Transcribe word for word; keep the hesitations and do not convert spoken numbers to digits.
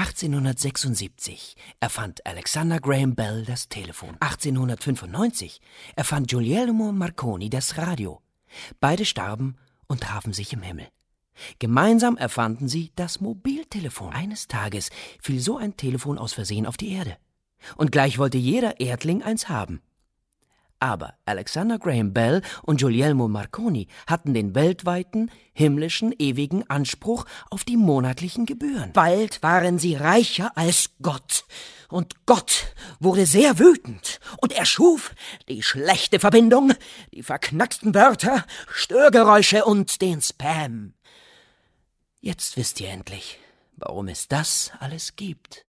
achtzehnhundertsechsundsiebzig erfand Alexander Graham Bell das Telefon. achtzehnhundertfünfundneunzig erfand Guglielmo Marconi das Radio. Beide starben und trafen sich im Himmel. Gemeinsam erfanden sie das Mobiltelefon. Eines Tages fiel so ein Telefon aus Versehen auf die Erde. Und gleich wollte jeder Erdling eins haben. Aber Alexander Graham Bell und Guglielmo Marconi hatten den weltweiten, himmlischen, ewigen Anspruch auf die monatlichen Gebühren. Bald waren sie reicher als Gott. Und Gott wurde sehr wütend und erschuf die schlechte Verbindung, die verknacksten Wörter, Störgeräusche und den Spam. Jetzt wisst ihr endlich, warum es das alles gibt.